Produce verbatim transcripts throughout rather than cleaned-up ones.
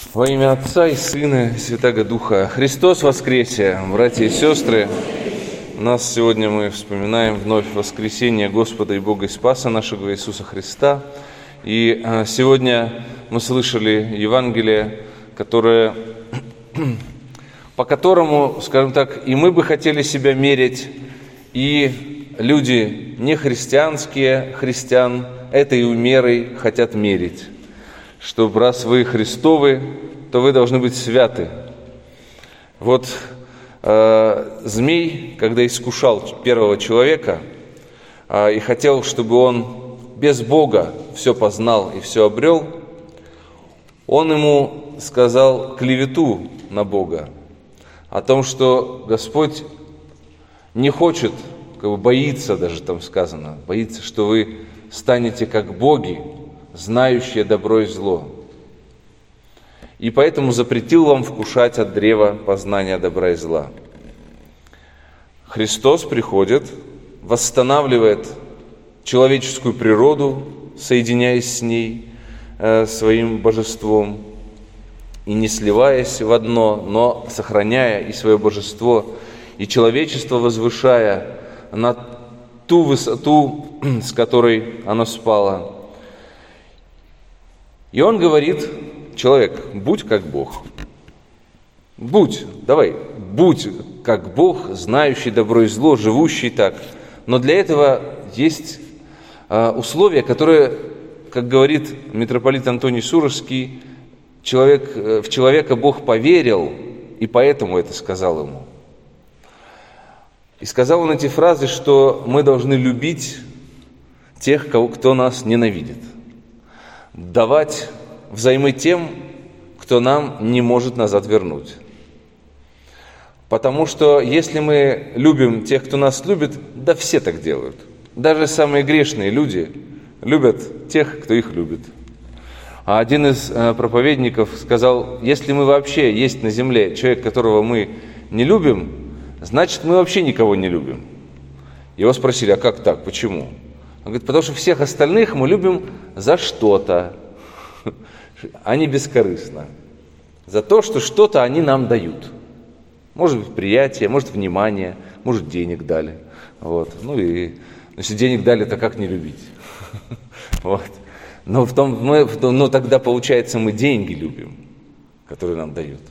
Во имя Отца и Сына и Святаго Духа. Христос воскресе, братья и сестры! Нас сегодня мы вспоминаем вновь воскресение Господа и Бога и Спаса нашего Иисуса Христа. И сегодня мы слышали Евангелие, которое, по которому, скажем так, и мы бы хотели себя мерить, и люди нехристианские, христиан, этой мерой хотят мерить. Что раз вы Христовы, то вы должны быть святы. Вот э, змей, когда искушал первого человека э, и хотел, чтобы он без Бога все познал и все обрел, он ему сказал клевету на Бога о том, что Господь не хочет, как бы боится даже там сказано, боится, что вы станете как боги, знающие добро и зло. И поэтому запретил вам вкушать от древа познания добра и зла. Христос приходит, восстанавливает человеческую природу, соединяясь с ней, э, своим божеством, и не сливаясь в одно, но сохраняя и свое божество, и человечество возвышая на ту высоту, с которой оно спало. И он говорит: человек, будь как Бог. Будь, давай, будь как Бог, знающий добро и зло, живущий так. Но для этого есть э, условия, которые, как говорит митрополит Антоний Суровский, человек, э, в человека Бог поверил, и поэтому это сказал ему. И сказал он эти фразы, что мы должны любить тех, кого, кто нас ненавидит. Давать взаймы тем, кто нам не может назад вернуть. Потому что если мы любим тех, кто нас любит, да все так делают. Даже самые грешные люди любят тех, кто их любит. А один из э, проповедников сказал: если мы вообще есть на земле человек, которого мы не любим, значит, мы вообще никого не любим. Его спросили: а как так, почему? Он говорит: потому что всех остальных мы любим за что-то, а не бескорыстно. За то, что что-то они нам дают. Может быть, приятие, может, внимание, может, денег дали. Вот. Ну и если денег дали, то как не любить? Вот. Но, в том, мы, но тогда, получается, мы деньги любим, которые нам дают.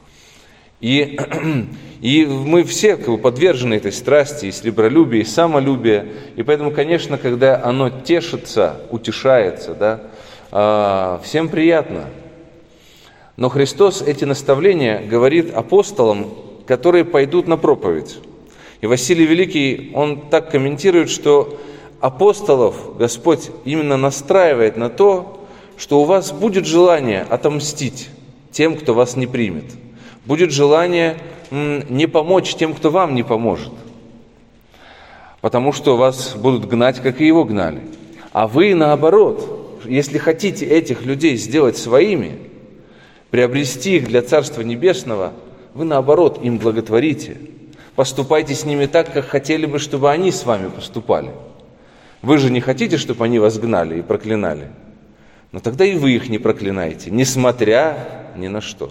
И, и мы все как бы подвержены этой страсти, и сребролюбию, и самолюбию. И поэтому, конечно, когда оно тешится, утешается, да, всем приятно. Но Христос эти наставления говорит апостолам, которые пойдут на проповедь. И Василий Великий, он так комментирует, что апостолов Господь именно настраивает на то, что у вас будет желание отомстить тем, кто вас не примет. Будет желание не помочь тем, кто вам не поможет. Потому что вас будут гнать, как и его гнали. А вы, наоборот, если хотите этих людей сделать своими, приобрести их для Царства Небесного, вы, наоборот, им благотворите. Поступайте с ними так, как хотели бы, чтобы они с вами поступали. Вы же не хотите, чтобы они вас гнали и проклинали. Но тогда и вы их не проклинайте, несмотря ни на что.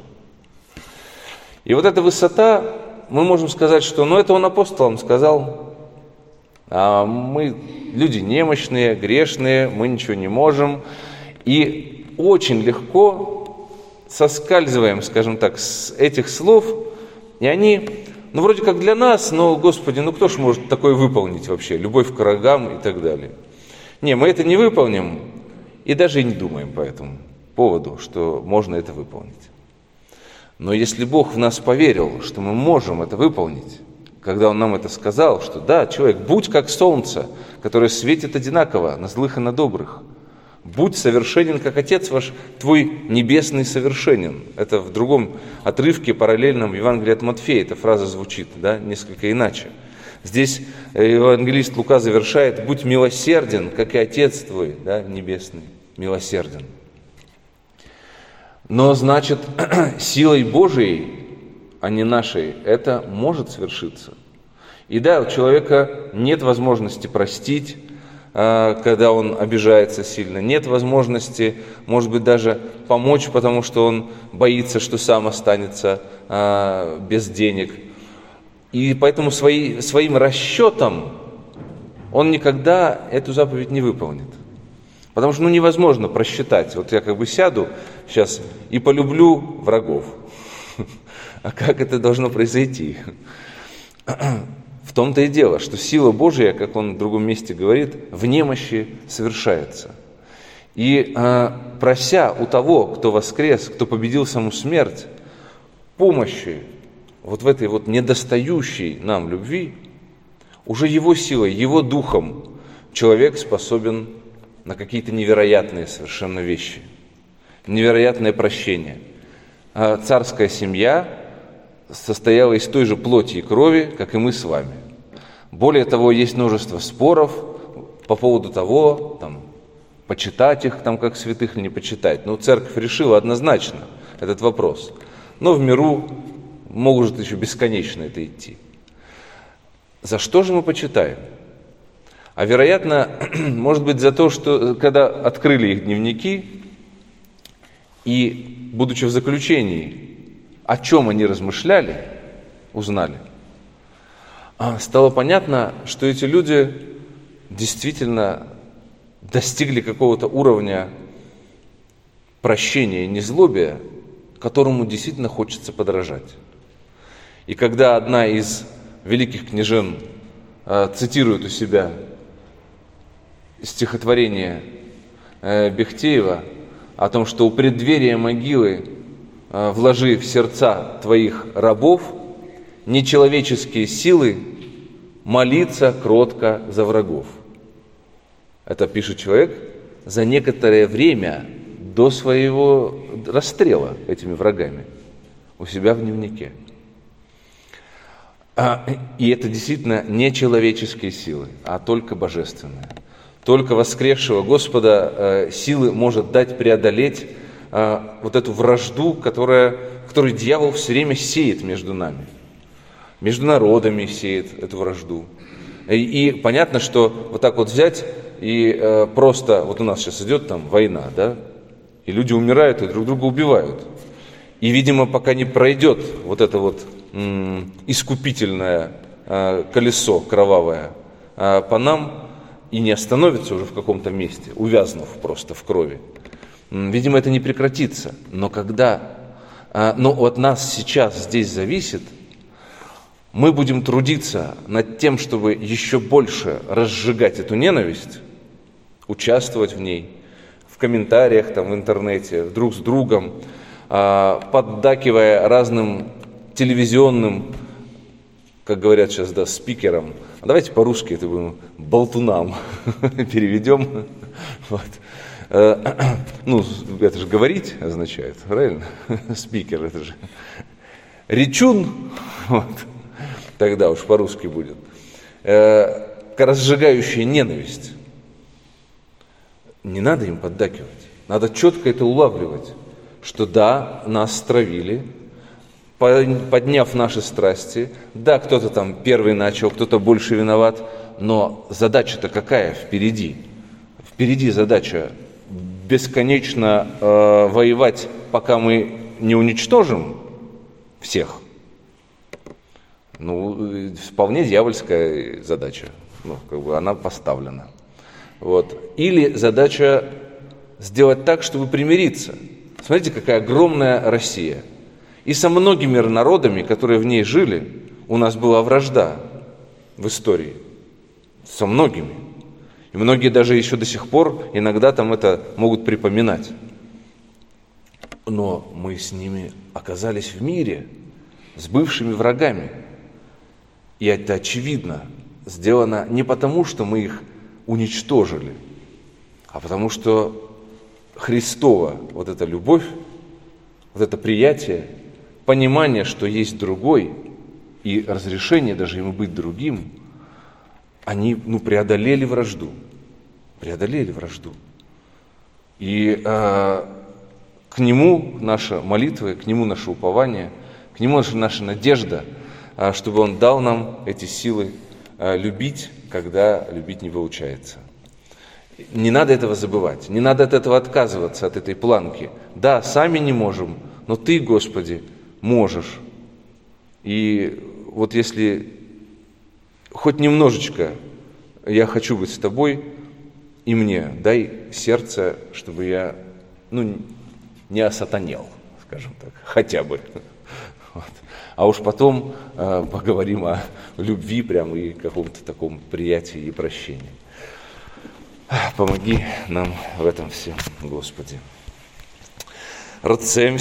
И вот эта высота, мы можем сказать, что, ну, это он апостолам сказал, а мы люди немощные, грешные, мы ничего не можем. И очень легко соскальзываем, скажем так, с этих слов, и они, ну, вроде как для нас, но, Господи, ну, кто ж может такое выполнить вообще? Любовь к врагам и так далее. Не, мы это не выполним, и даже и не думаем по этому поводу, что можно это выполнить. Но если Бог в нас поверил, что мы можем это выполнить, когда Он нам это сказал, что да, человек, будь как солнце, которое светит одинаково на злых и на добрых, будь совершенен, как Отец ваш, твой небесный совершенен. Это в другом отрывке, параллельном в Евангелии от Матфея, эта фраза звучит, да, несколько иначе. Здесь евангелист Лука завершает: будь милосерден, как и Отец твой, да, небесный, милосерден. Но, значит, силой Божией, а не нашей, это может свершиться. И да, у человека нет возможности простить, когда он обижается сильно. Нет возможности, может быть, даже помочь, потому что он боится, что сам останется без денег. И поэтому свои, своим расчетом он никогда эту заповедь не выполнит. Потому что ну, невозможно просчитать. Вот я как бы сяду сейчас и полюблю врагов. А как это должно произойти? В том-то и дело, что сила Божья, как он в другом месте говорит, в немощи совершается. И э, прося у того, кто воскрес, кто победил саму смерть, помощи вот в этой вот недостающей нам любви, уже его силой, его духом человек способен на какие-то невероятные совершенно вещи, невероятное прощение. А царская семья состояла из той же плоти и крови, как и мы с вами. Более того, есть множество споров по поводу того, там, почитать их там как святых или не почитать. Но церковь решила однозначно этот вопрос. Но в миру может еще бесконечно это идти. За что же мы почитаем? А вероятно, может быть, за то, что когда открыли их дневники и, будучи в заключении, о чем они размышляли, узнали, стало понятно, что эти люди действительно достигли какого-то уровня прощения и незлобия, которому действительно хочется подражать. И когда одна из великих княжен цитирует у себя стихотворение Бехтеева о том, что у преддверия могилы вложи в сердца твоих рабов нечеловеческие силы молиться кротко за врагов. Это пишет человек за некоторое время до своего расстрела этими врагами у себя в дневнике. И это действительно не человеческие силы, а только божественные. Только воскресшего Господа силы может дать преодолеть вот эту вражду, которая, которую дьявол все время сеет между нами. Между народами сеет эту вражду. И, и понятно, что вот так вот взять и э, просто, вот у нас сейчас идет там война, да, и люди умирают и друг друга убивают. И, видимо, пока не пройдет вот это вот м- искупительное э, колесо кровавое э, по нам и не остановится уже в каком-то месте, увязнув просто в крови, м- видимо, это не прекратится. Но когда, э, но от нас сейчас здесь зависит, мы будем трудиться над тем, чтобы еще больше разжигать эту ненависть, участвовать в ней, в комментариях там, в интернете, друг с другом, поддакивая разным телевизионным, как говорят сейчас, да, спикерам. А давайте по-русски это будем болтунам переведем. Вот. Ну, это же говорить означает, правильно? Спикер, это же речун, вот. Тогда уж по-русски будет, э, разжигающая ненависть. Не надо им поддакивать, надо четко это улавливать, что да, нас стравили, подняв наши страсти, да, кто-то там первый начал, кто-то больше виноват, но задача-то какая впереди? Впереди задача бесконечно э, воевать, пока мы не уничтожим всех. Ну, вполне дьявольская задача, ну, как бы она поставлена. Вот. Или задача сделать так, чтобы примириться. Смотрите, какая огромная Россия. И со многими народами, которые в ней жили, у нас была вражда в истории. Со многими. И многие даже еще до сих пор иногда там это могут припоминать. Но мы с ними оказались в мире, с бывшими врагами. И это, очевидно, сделано не потому, что мы их уничтожили, а потому что Христова вот эта любовь, вот это приятие, понимание, что есть другой, и разрешение даже ему быть другим, они ну, преодолели вражду. Преодолели вражду. И э, к нему наша молитва, к нему наше упование, к нему наша, наша надежда, чтобы Он дал нам эти силы любить, когда любить не получается. Не надо этого забывать, не надо от этого отказываться, от этой планки. Да, сами не можем, но Ты, Господи, можешь. И вот если хоть немножечко я хочу быть с Тобой, и мне дай сердце, чтобы я, ну, не осатанел, скажем так, хотя бы. Вот. А уж потом э, поговорим о любви прям и каком-то таком приятии и прощении. Помоги нам в этом всем, Господи. Рцем